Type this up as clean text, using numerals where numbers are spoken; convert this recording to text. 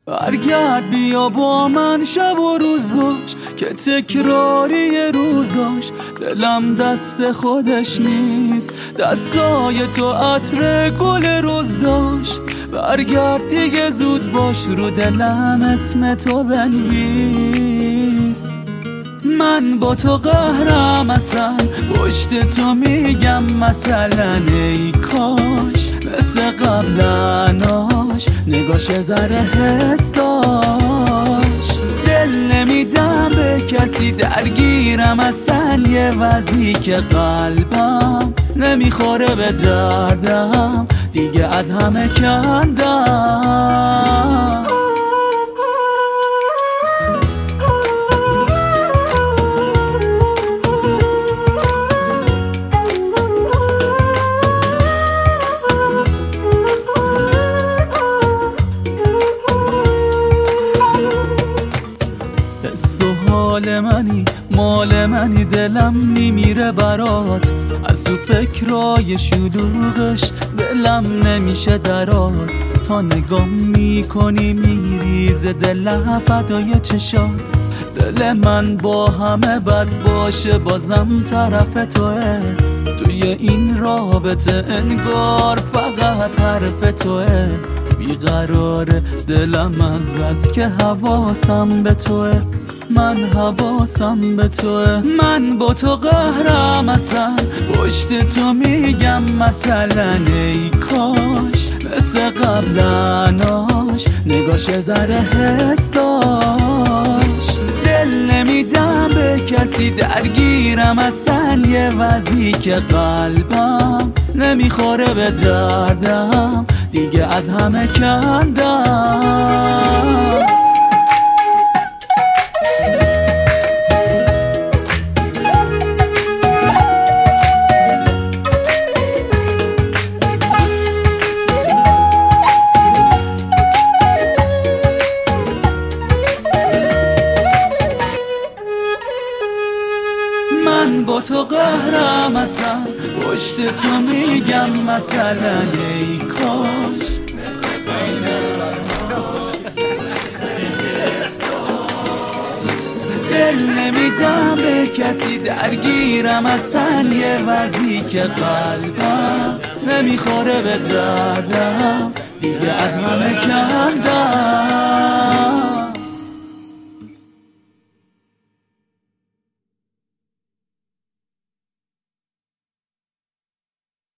برگرد بیا با من شب و روز باش که تکراری روزاش. دلم دست خودش نیست، دستای تو عطر گل روز داشت. برگرد دیگه زود باش، رو دلم اسم تو بنویس. من با تو قهرم اصلا، پشت تو میگم مثلا ای کاش مثل قبلناش نگاش ذره حس داشت. دل نمیدم به کسی، درگیرم اصلا یه وضعی که قلبم نمیخوره به دردم، دیگه از همه کندم. حال منی مال منی، دلم میمیره برات. از تو فکرای شلوغش دلم نمیشه درات. تا نگاه میکنی میریزه دلم فدای چشات. دل من با همه بد باشه بازم طرف توه. توی این رابطه انگار فقط حرف توه. بیقراره دلم از بس که حواسم به توه. من حواسم به توه. من با تو قهرم اصلا، پشت تو میگم مثلا ای کاش مثل قبلناش نگاش ذره حس داشت. دل نمیدم به کسی، درگیرم اصلا یه وضعی که قلبم نمیخوره به دردم، دیگه از همه کندم. من با تو قهرم اصلا، پشت تو میگم مثلا ای کاش دل نمیدم به کسی، درگیرم اصلا یه وضعی که قلبم نمیخوره به دردم، دیگه از همه کندم.